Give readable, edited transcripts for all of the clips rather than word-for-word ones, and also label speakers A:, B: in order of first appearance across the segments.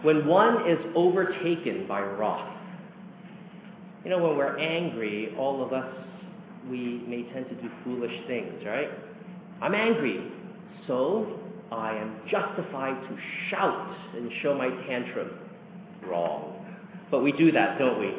A: when one is overtaken by wrath. You know, when we're angry, all of us, we may tend to do foolish things, right? I'm angry, so I am justified to shout and show my tantrum. Wrong. But we do that, don't we?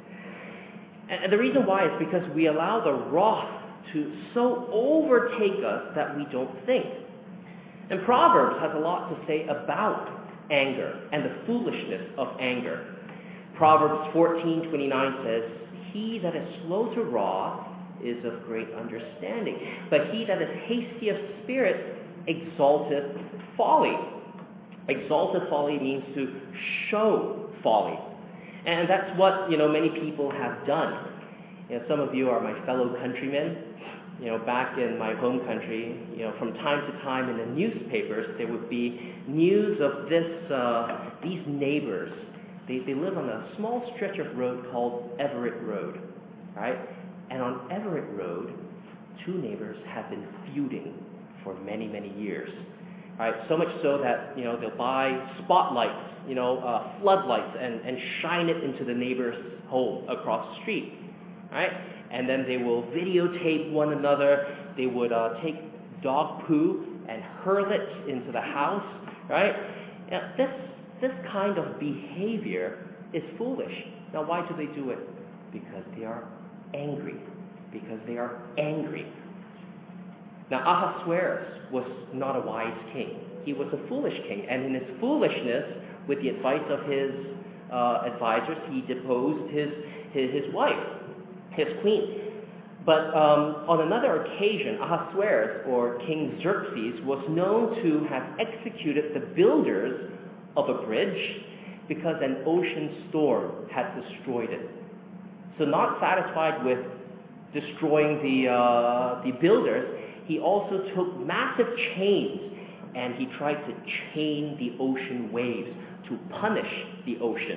A: And the reason why is because we allow the wrath to so overtake us that we don't think. And Proverbs has a lot to say about anger and the foolishness of anger. Proverbs 14:29 says, "He that is slow to wrath is of great understanding, but he that is hasty of spirit exalteth folly." Exalted folly means to show folly. And that's what, many people have done. Some of you are my fellow countrymen. Back in my home country, from time to time in the newspapers, there would be news of these neighbors. They live on a small stretch of road called Everett Road, right? And on Everett Road, two neighbors have been feuding for many, many years. Right? So much so that, they'll buy spotlights, floodlights, and shine it into the neighbor's home across the street. Right? And then they will videotape one another. They would take dog poo and hurl it into the house. Right? Now, this kind of behavior is foolish. Now, why do they do it? Because they are angry. Because they are angry. Now, Ahasuerus was not a wise king. He was a foolish king. And in his foolishness, with the advice of his advisors, he deposed his wife, his queen. But on another occasion, Ahasuerus, or King Xerxes, was known to have executed the builders of a bridge because an ocean storm had destroyed it. So not satisfied with destroying the builders, he also took massive chains and he tried to chain the ocean waves to punish the ocean.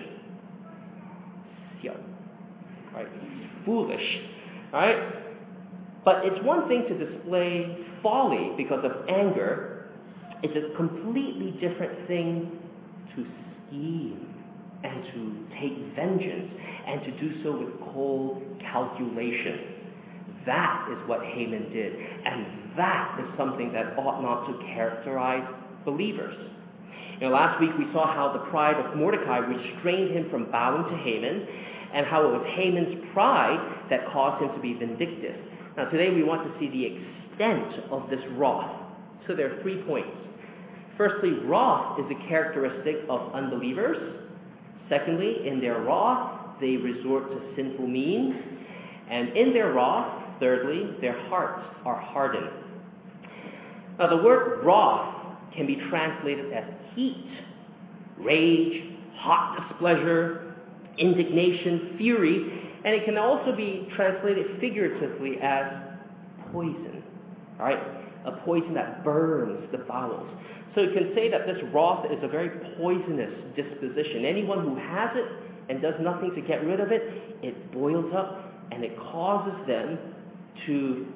A: Right? Foolish. Right? But it's one thing to display folly because of anger. It's a completely different thing to scheme and to take vengeance and to do so with cold calculation. That is what Haman did, and that is something that ought not to characterize believers. Last week we saw how the pride of Mordecai restrained him from bowing to Haman, and how it was Haman's pride that caused him to be vindictive. Now today we want to see the extent of this wrath. So there are 3 points. Firstly, wrath is a characteristic of unbelievers. Secondly, in their wrath, they resort to sinful means. And in their wrath, thirdly, their hearts are hardened. Now, the word wrath can be translated as heat, rage, hot displeasure, indignation, fury, and it can also be translated figuratively as poison, right? A poison that burns the bowels. So you can say that this wrath is a very poisonous disposition. Anyone who has it and does nothing to get rid of it, it boils up and it causes them to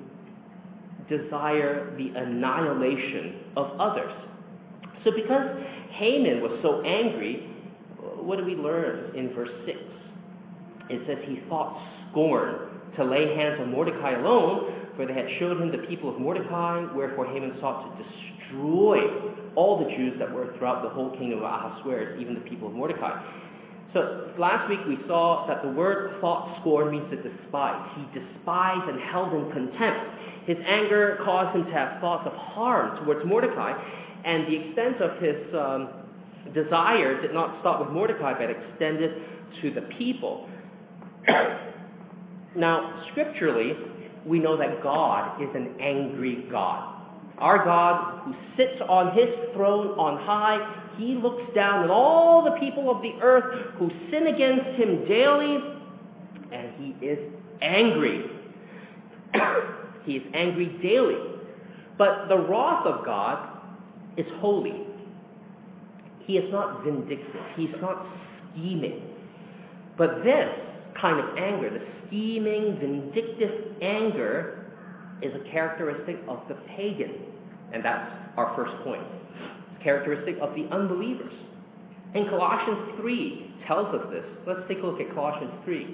A: desire the annihilation of others. So because Haman was so angry, what do we learn in verse 6? It says he thought scorn to lay hands on Mordecai alone, for they had showed him the people of Mordecai, wherefore Haman sought to destroy all the Jews that were throughout the whole kingdom of Ahasuerus, even the people of Mordecai. So last week we saw that the word thought scorn means to despise. He despised and held in contempt. His anger caused him to have thoughts of harm towards Mordecai, and the extent of his desire did not stop with Mordecai, but extended to the people. Now, scripturally, we know that God is an angry God. Our God, who sits on his throne on high, he looks down at all the people of the earth who sin against him daily, and he is angry. He is angry daily. But the wrath of God is holy. He is not vindictive. He's not scheming. But this kind of anger, the scheming, vindictive anger, is a characteristic of the pagan. And that's our first point. It's characteristic of the unbelievers. And Colossians 3 tells us this. Let's take a look at Colossians 3.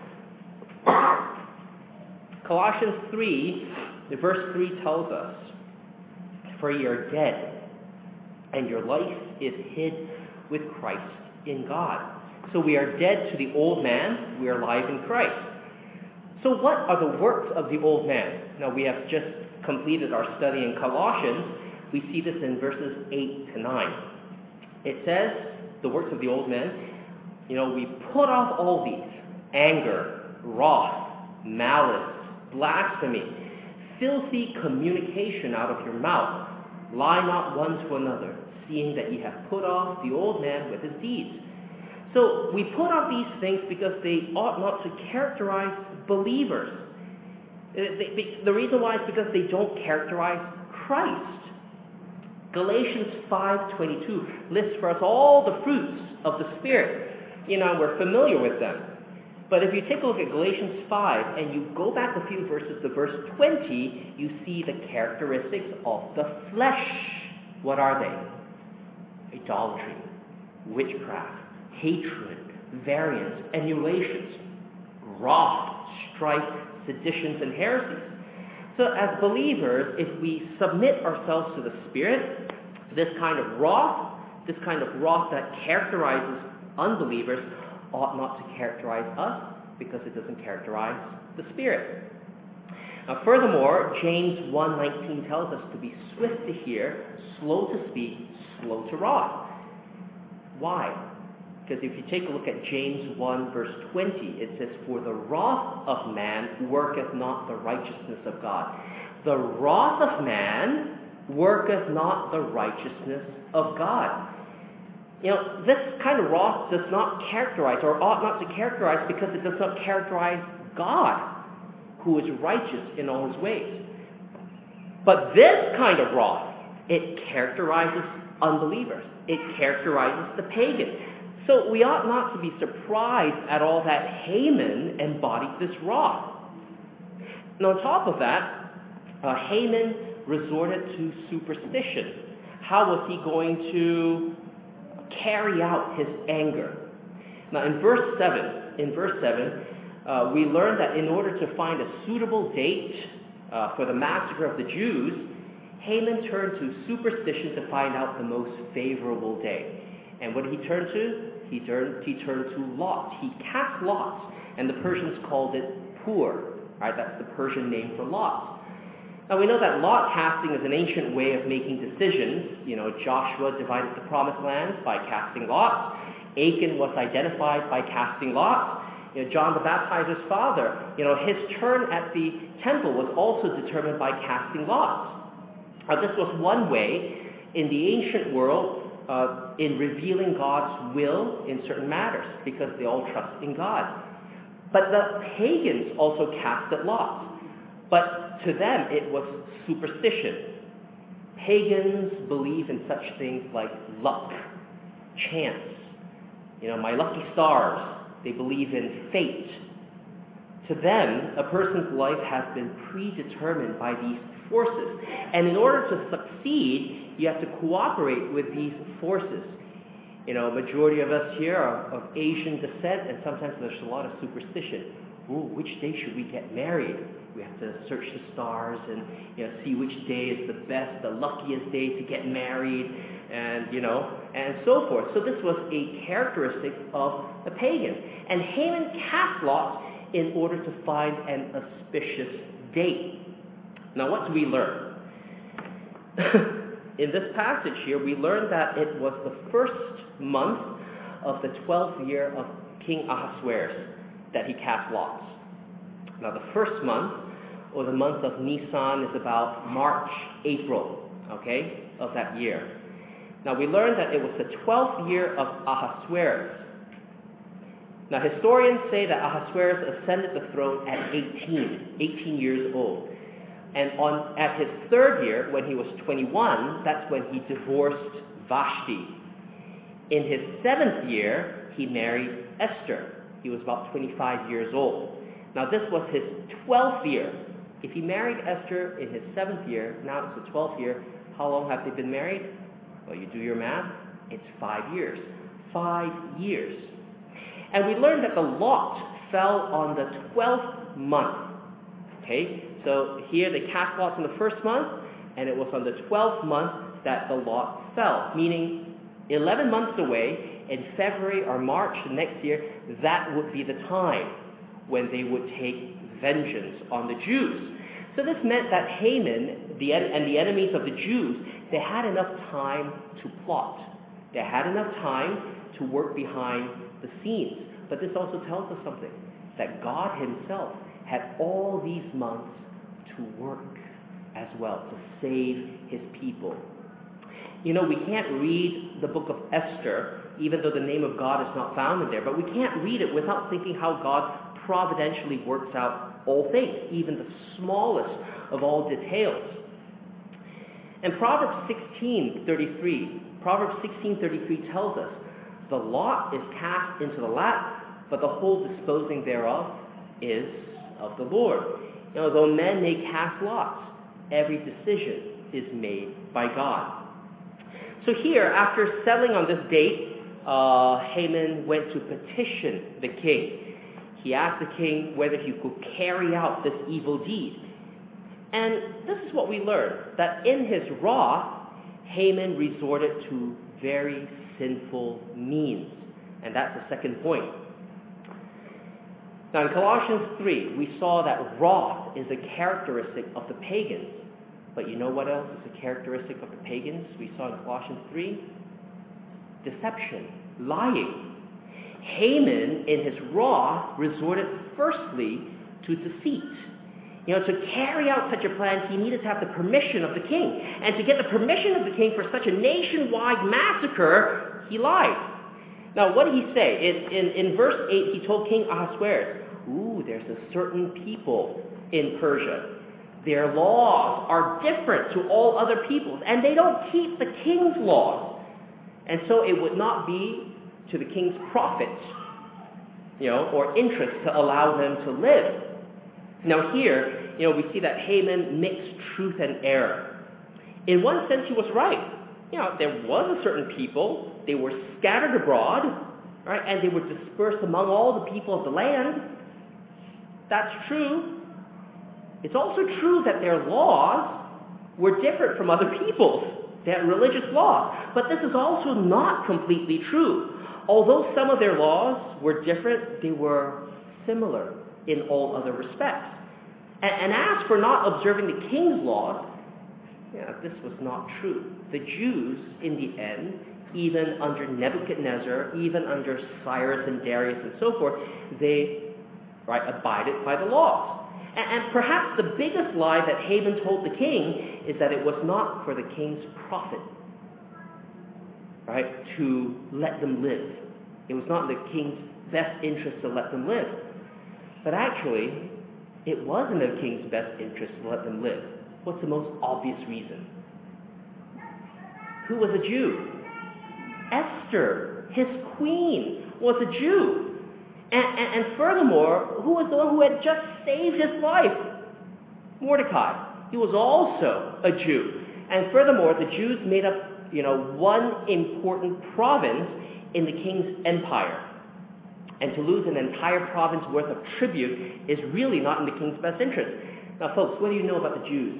A: Colossians 3, verse 3 tells us, "For ye are dead, and your life is hid with Christ in God." So we are dead to the old man, we are alive in Christ. So what are the works of the old man? Now we have just completed our study in Colossians. We see this in verses 8 to 9. It says, the works of the old man, we put off all these: anger, wrath, malice, blasphemy, filthy communication out of your mouth. Lie not one to another, seeing that ye have put off the old man with his deeds. So we put off these things because they ought not to characterize believers. The reason why is because they don't characterize Christ. Galatians 5:22 lists for us all the fruits of the Spirit. We're familiar with them. But if you take a look at Galatians 5 and you go back a few verses to verse 20, you see the characteristics of the flesh. What are they? Idolatry, witchcraft, hatred, variance, emulations, wrath, strife, seditions, and heresies. So as believers, if we submit ourselves to the Spirit, this kind of wrath that characterizes unbelievers ought not to characterize us, because it doesn't characterize the Spirit. Now, furthermore, James 1:19 tells us to be swift to hear, slow to speak, slow to wrath. Why? Because if you take a look at James 1 verse 20, it says, "For the wrath of man worketh not the righteousness of God." The wrath of man worketh not the righteousness of God. This kind of wrath does not characterize, or ought not to characterize, because it does not characterize God, who is righteous in all his ways. But this kind of wrath, it characterizes unbelievers. It characterizes the pagan. So we ought not to be surprised at all that Haman embodied this wrath. And on top of that, Haman resorted to superstition. How was he going to carry out his anger? Now in verse 7, we learn that in order to find a suitable date for the massacre of the Jews, Haman turned to superstition to find out the most favorable day. And what did he turn to? He turned to lots. He cast lots, and the Persians called it Pur. Right? That's the Persian name for lots. Now we know that lot casting is an ancient way of making decisions. Joshua divided the promised land by casting lots. Achan was identified by casting lots. John the Baptizer's father, his turn at the temple was also determined by casting lots. This was one way in the ancient world in revealing God's will in certain matters, because they all trust in God. But the pagans also casted lots. But to them, it was superstition. Pagans believe in such things like luck, chance, my lucky stars. They believe in fate. To them, a person's life has been predetermined by these forces. And in order to succeed, you have to cooperate with these forces. Majority of us here are of Asian descent, and sometimes there's a lot of superstition. Ooh, which day should we get married? We have to search the stars and see which day is the best, the luckiest day to get married, and and so forth. So this was a characteristic of the pagans. And Haman cast lots in order to find an auspicious date. Now, what do we learn? In this passage here, we learn that it was the first month of the 12th year of King Ahasuerus that he cast lots. Now, the first month, or the month of Nisan, is about March, April, of that year. Now, we learned that it was the 12th year of Ahasuerus. Now, historians say that Ahasuerus ascended the throne at 18 years old. And at his third year, when he was 21, that's when he divorced Vashti. In his 7th year, he married Esther. He was about 25 years old. Now, this was his 12th year. If he married Esther in his 7th year, now it's the 12th year, how long have they been married? Well, you do your math, it's 5 years. 5 years. And we learned that the lot fell on the 12th month. Okay, so here they cast lots in the first month, and it was on the 12th month that the lot fell, meaning 11 months away, in February or March next year, that would be the time when they would take vengeance on the Jews. So this meant that Haman and the enemies of the Jews, they had enough time to plot. They had enough time to work behind the scenes. But this also tells us something, that God himself had all these months to work as well, to save his people. You know, we can't read the book of Esther, even though the name of God is not found in there, but we can't read it without thinking how God providentially works out all things, even the smallest of all details. And Proverbs 16:33 tells us, the lot is cast into the lap, but the whole disposing thereof is of the Lord. You know, though men may cast lots, every decision is made by God. So here, after settling on this date, Haman went to petition the king. He asked the king whether he could carry out this evil deed. And this is what we learn, that in his wrath, Haman resorted to very sinful means. And that's the second point. Now in Colossians 3, we saw that wrath is a characteristic of the pagans. But you know what else is a characteristic of the pagans? We saw in Colossians 3, deception, lying. Haman, in his wrath, resorted firstly to deceit. You know, to carry out such a plan, he needed to have the permission of the king. And to get the permission of the king for such a nationwide massacre, he lied. Now, what did he say? In verse 8, he told King Ahasuerus, there's a certain people in Persia. Their laws are different to all other peoples, and they don't keep the king's laws. And so it would not be to the king's profit, or interest to allow them to live. Now here, we see that Haman mixed truth and error. In one sense, he was right. There was a certain people. They were scattered abroad, right, and they were dispersed among all the people of the land. That's true. It's also true that their laws were different from other people's. They had religious laws. But this is also not completely true. Although some of their laws were different, they were similar in all other respects. And as for not observing the king's laws, this was not true. The Jews, in the end, even under Nebuchadnezzar, even under Cyrus and Darius and so forth, they abided by the laws. And perhaps the biggest lie that Haman told the king is that it was not for the king's profit, to let them live. It was not in the king's best interest to let them live. But actually, it was in the king's best interest to let them live. What's the most obvious reason? Who was a Jew? Esther, his queen, was a Jew. And furthermore, who was the one who had just saved his life? Mordecai. He was also a Jew. And furthermore, the Jews made up, one important province in the king's empire. And to lose an entire province worth of tribute is really not in the king's best interest. Now, folks, what do you know about the Jews?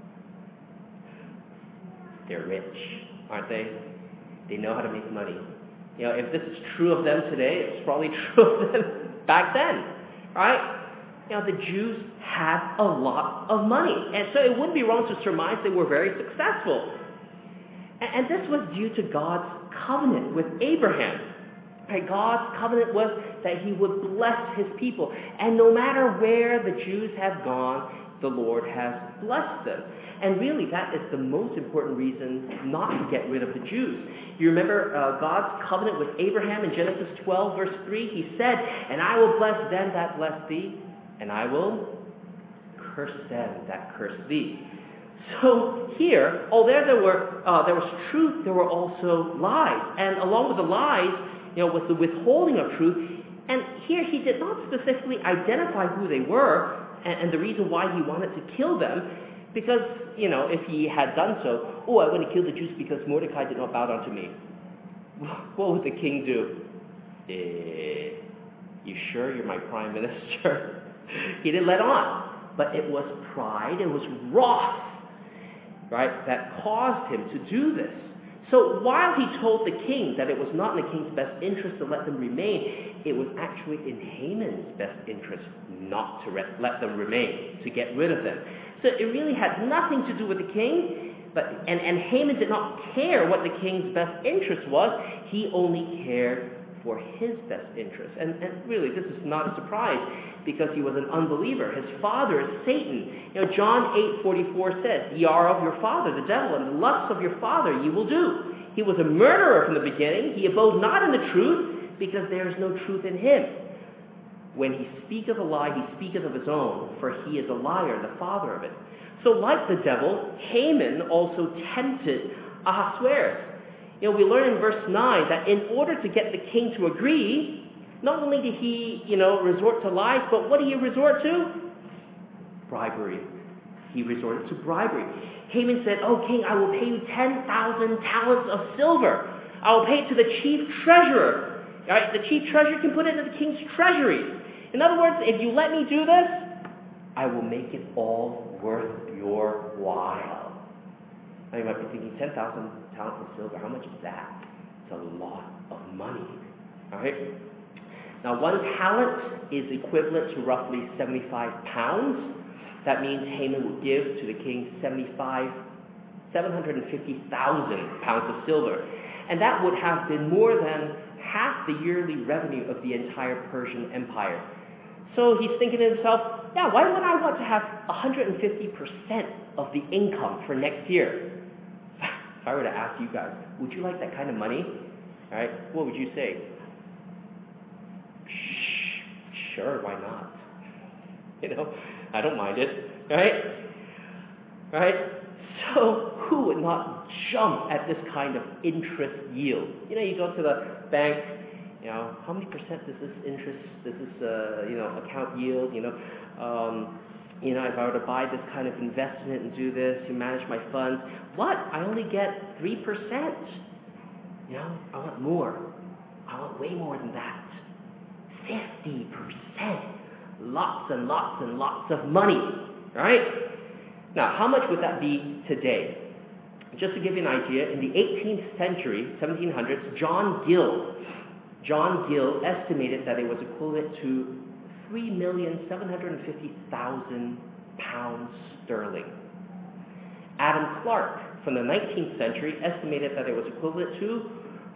A: They're rich, aren't they? They know how to make money. If this is true of them today, it's probably true of them back then, right? The Jews had a lot of money. And so it wouldn't be wrong to surmise they were very successful. And this was due to God's covenant with Abraham. God's covenant was that he would bless his people. And no matter where the Jews have gone, the Lord has blessed them. And really, that is the most important reason not to get rid of the Jews. You remember God's covenant with Abraham in Genesis 12, verse 3? He said, "And I will bless them that bless thee, and I will curse them that curse thee." So here, although there was truth, there were also lies. And along with the lies, was the withholding of truth. And here he did not specifically identify who they were and the reason why he wanted to kill them. Because, if he had done so, I want to kill the Jews because Mordecai did not bow down to me. what would the king do? You sure you're my prime minister? He didn't let on. But it was pride, it was wrath, right, that caused him to do this. So while he told the king that it was not in the king's best interest to let them remain, it was actually in Haman's best interest not to let them remain, to get rid of them. So it really had nothing to do with the king, and Haman did not care what the king's best interest was. He only cared for his best interest. And really, this is not a surprise, because he was an unbeliever. His father is Satan. John 8:44 says, "Ye are of your father, the devil, and the lusts of your father ye will do. He was a murderer from the beginning. He abode not in the truth, because there is no truth in him. When he speaketh a lie, he speaketh of his own, for he is a liar, the father of it." So like the devil, Haman also tempted Ahasuerus. We learn in verse 9 that in order to get the king to agree, not only did he, resort to lies, but what did he resort to? Bribery. He resorted to bribery. Haman said, "Oh, king, I will pay you 10,000 talents of silver. I will pay it to the chief treasurer." All right, the chief treasurer can put it into the king's treasury. In other words, if you let me do this, I will make it all worth your while. Now you might be thinking, 10,000 talents of silver, how much is that? It's a lot of money. All right? Now, 1 talent is equivalent to roughly 75 pounds. That means Haman would give to the king 750,000 pounds of silver. And that would have been more than half the yearly revenue of the entire Persian Empire. So he's thinking to himself, why would I want to have 150% of the income for next year? If I were to ask you guys, would you like that kind of money? All right, what would you say? Sure, why not? I don't mind it, right? Right? So who would not jump at this kind of interest yield? You go to the bank, how many percent does this interest, account yield? If I were to buy this kind of investment and do this, to manage my funds, what? I only get 3%. I want more. I want way more than that. 50%. Lots and lots and lots of money, right? Now, how much would that be today? Just to give you an idea, in the 18th century, 1700s, John Gill estimated that it was equivalent to 3,750,000 pounds sterling. Adam Clark, from the 19th century, estimated that it was equivalent to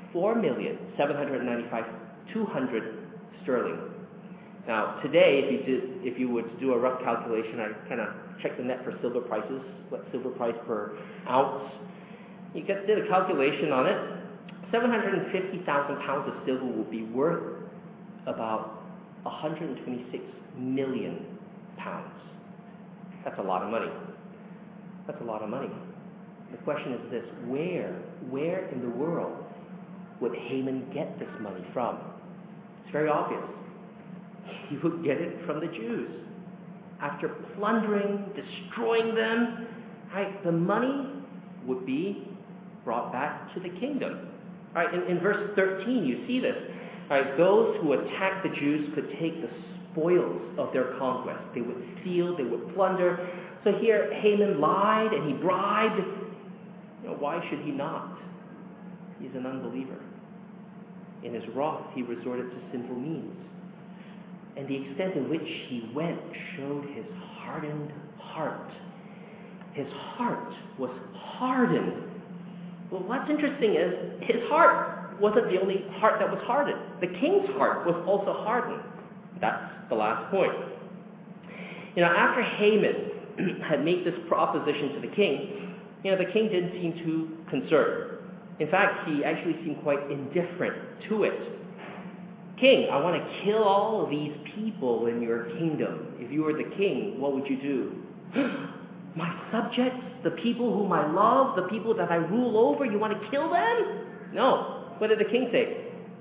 A: 4,795,200 sterling. Now, today, if you were to do a rough calculation, I kind of checked the net for silver prices, what silver price per ounce. You did a calculation on it. 750,000 pounds of silver will be worth about 126 million pounds. That's a lot of money. That's a lot of money. The question is this: where in the world would Haman get this money from? It's very obvious. He would get it from the Jews. After plundering, destroying them, right, the money would be brought back to the kingdom. All right, in verse 13, you see this. All right, those who attacked the Jews could take the spoils of their conquest. They would steal, they would plunder. So here, Haman lied and he bribed. Why should he not? He's an unbeliever. In his wrath, he resorted to sinful means. And the extent in which he went showed his hardened heart. His heart was hardened. Well, what's interesting is his heart wasn't the only heart that was hardened. The king's heart was also hardened. That's the last point. After Haman had made this proposition to the king, the king didn't seem too concerned. In fact, he actually seemed quite indifferent to it. King, I want to kill all of these people in your kingdom. If you were the king, what would you do? My subjects, the people whom I love, the people that I rule over, you want to kill them? No. What did the king say?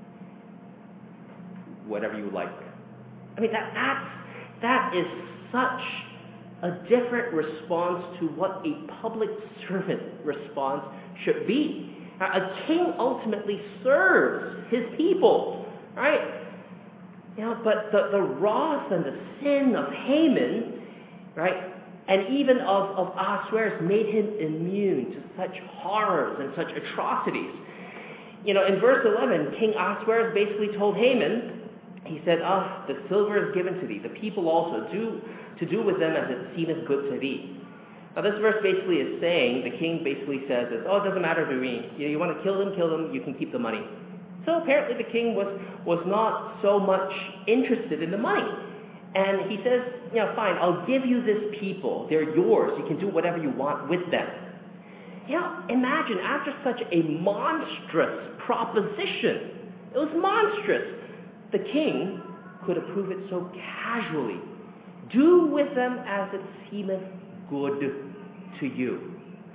A: Whatever you like. I mean, that is such a different response to what a public servant response should be. A king ultimately serves his people, right? But the wrath and the sin of Haman, right, and even of Ahasuerus made him immune to such horrors and such atrocities. In verse 11, King Ahasuerus basically told Haman, he said, the silver is given to thee, the people also, do with them as it seemeth good to thee. Now this verse basically is saying, the king basically says, it doesn't matter to me. You want to kill them, you can keep the money. So apparently the king was not so much interested in the money. And he says, fine, I'll give you this people. They're yours. You can do whatever you want with them. Imagine after such a monstrous proposition, it was monstrous, the king could approve it so casually. Do with them as it seemeth good to you.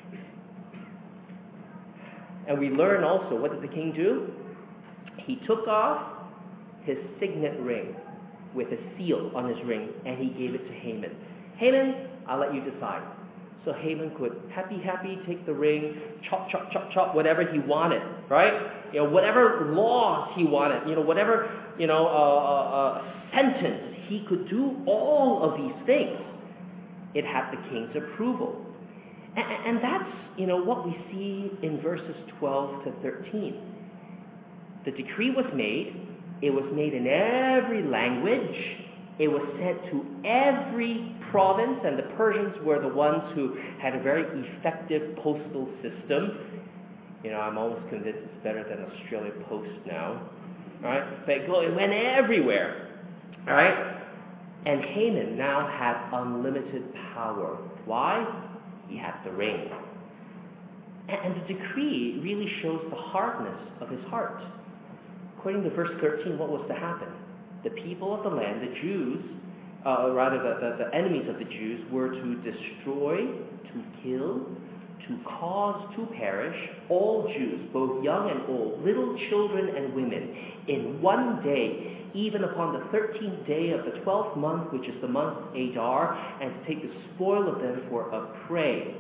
A: And we learn also, what did the king do? He took off his signet ring with a seal on his ring, and he gave it to Haman. Haman, I'll let you decide. So Haman could happy take the ring, chop, whatever he wanted, right? Whatever laws he wanted, whatever, sentence, he could do all of these things. It had the king's approval. And that's, what we see in verses 12 to 13. The decree was made. It was made in every language. It was sent to every province, and the Persians were the ones who had a very effective postal system. I'm almost convinced it's better than Australia Post now. Right? But it went everywhere. Right? And Haman now had unlimited power. Why? He had the ring. And the decree really shows the hardness of his heart. According to verse 13, what was to happen? The people of the land, the Jews, the enemies of the Jews, were to destroy, to kill, to cause to perish all Jews, both young and old, little children and women, in one day, even upon the 13th day of the 12th month, which is the month Adar, and to take the spoil of them for a prey.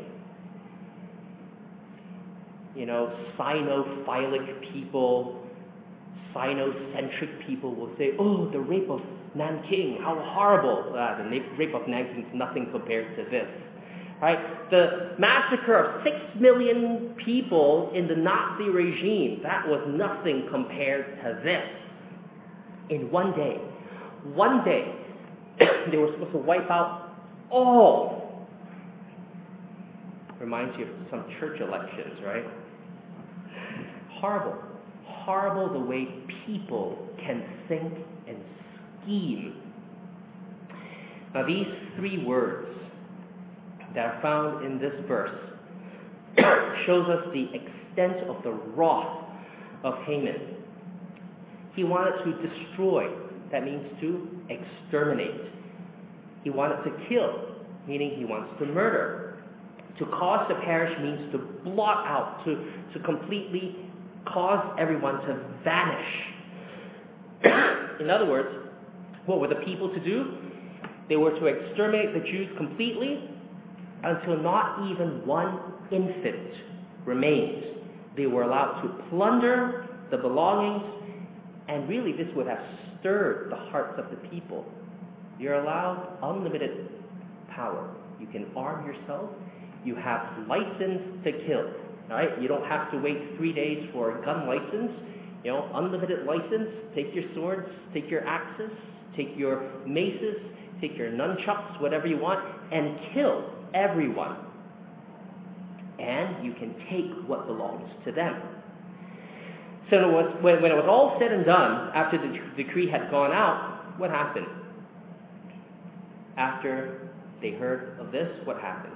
A: Sinophilic people, Sinocentric people will say, the rape of Nanking, how horrible. The rape of Nanking is nothing compared to this. Right? The massacre of 6 million people in the Nazi regime, that was nothing compared to this. In one day, they were supposed to wipe out all. Reminds you of some church elections, right? Horrible the way people can think and scheme. Now these 3 words that are found in this verse shows us the extent of the wrath of Haman. He wanted to destroy, that means to exterminate. He wanted to kill, meaning he wants to murder. To cause to perish means to blot out, to completely cause everyone to vanish. In other words, what were the people to do? They were to exterminate the Jews completely until not even one infant remained. They were allowed to plunder the belongings, and really this would have stirred the hearts of the people. You're allowed unlimited power. You can arm yourself. You have license to kill. Right? You don't have to wait 3 days for a gun license. Unlimited license. Take your swords, take your axes, take your maces, take your nunchucks, whatever you want, and kill everyone. And you can take what belongs to them. So when it was all said and done, after the decree had gone out, what happened? After they heard of this, what happened?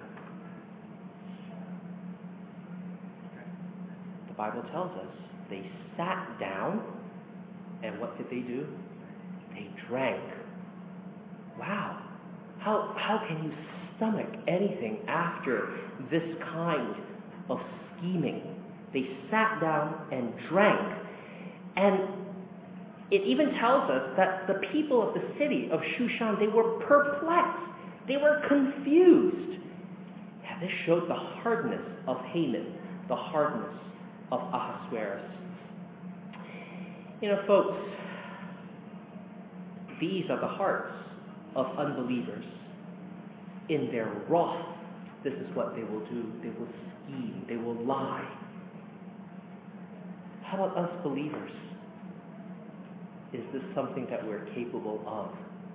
A: The Bible tells us they sat down, and what did they do? They drank. Wow. How can you stomach anything after this kind of scheming? They sat down and drank. And it even tells us that the people of the city of Shushan, they were perplexed. They were confused. Yeah, this showed the hardness of Haman, the hardness of Ahasuerus. You know, folks, these are the hearts of unbelievers. In their wrath, this is what they will do. They will scheme. They will lie. How about us believers? Is this something that we're capable of?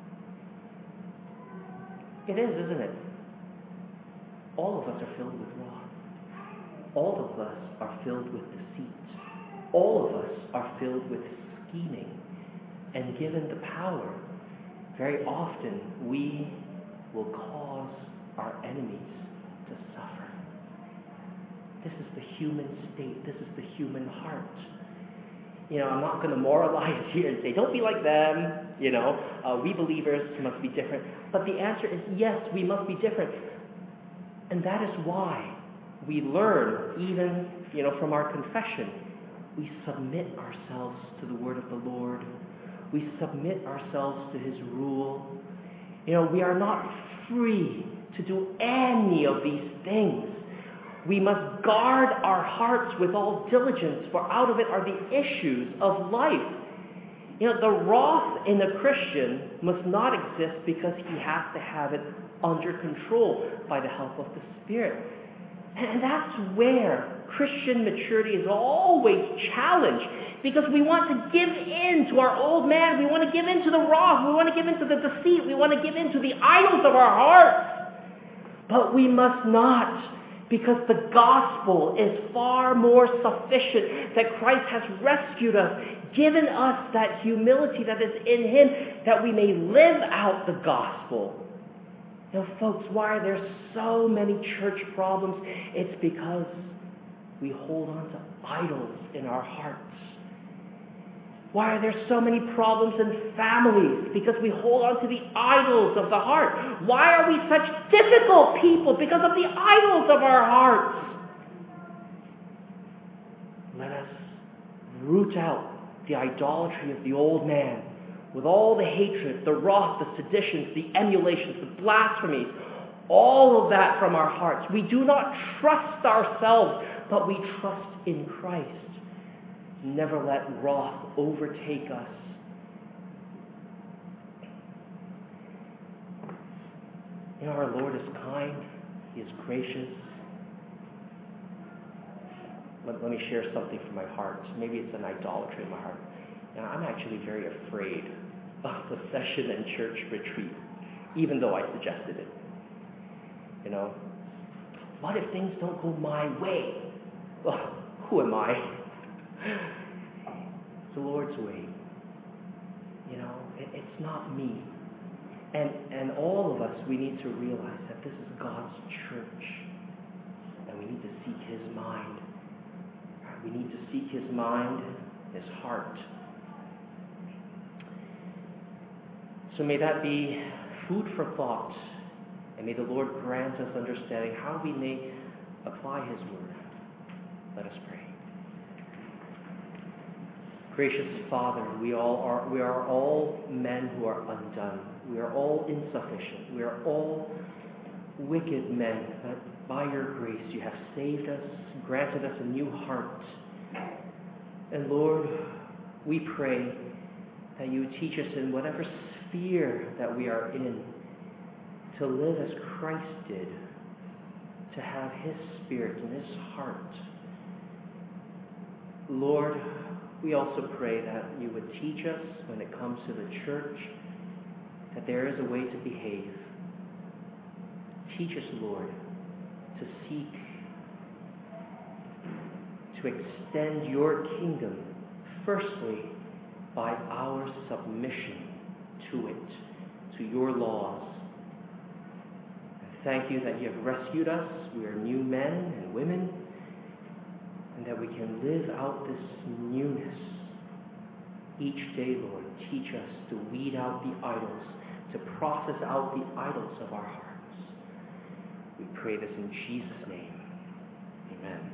A: It is, isn't it? All of us are filled with wrath. All of us are filled with deceit. All of us are filled with scheming. And given the power, very often we will cause our enemies to suffer. This is the human state. This is the human heart. You know, I'm not going to moralize here and say, don't be like them. You know, we believers must be different. But the answer is yes, we must be different. And that is why we learn, even, you know, from our confession, we submit ourselves to the word of the Lord. We submit ourselves to his rule. You know, we are not free to do any of these things. We must guard our hearts with all diligence, for out of it are the issues of life. You know, the wrath in a Christian must not exist because he has to have it under control by the help of the Spirit. And that's where Christian maturity is always challenged, because we want to give in to our old man. We want to give in to the wrath. We want to give in to the deceit. We want to give in to the idols of our hearts. But we must not, because the gospel is far more sufficient, that Christ has rescued us, given us that humility that is in him, that we may live out the gospel. You know, folks, why are there so many church problems? It's because we hold on to idols in our hearts. Why are there so many problems in families? Because we hold on to the idols of the heart. Why are we such difficult people? Because of the idols of our hearts. Let us root out the idolatry of the old man with all the hatred, the wrath, the seditions, the emulations, the blasphemies, all of that from our hearts. We do not trust ourselves, but we trust in Christ. Never let wrath overtake us. You know, our Lord is kind. He is gracious. Let me share something from my heart. Maybe it's an idolatry in my heart. And I'm actually very afraid of the session and church retreat, even though I suggested it. You know, what if things don't go my way? Well, who am I? It's the Lord's way. You know, it's not me. And all of us, we need to realize that this is God's church. And we need to seek his mind. We need to seek his mind, his heart. So may that be food for thought. And may the Lord grant us understanding how we may apply his word. Let us pray. Gracious Father, we are all men who are undone. We are all insufficient. We are all wicked men, but by your grace you have saved us, granted us a new heart. And Lord, we pray that you teach us in whatever sphere that we are in to live as Christ did, to have his spirit and his heart. Lord, we also pray that you would teach us when it comes to the church that there is a way to behave. Teach us, Lord, to seek to extend your kingdom, firstly, by our submission to it, to your laws. Thank you that you have rescued us. We are new men and women, and that we can live out this newness. Each day, Lord, teach us to weed out the idols, to process out the idols of our hearts. We pray this in Jesus' name. Amen.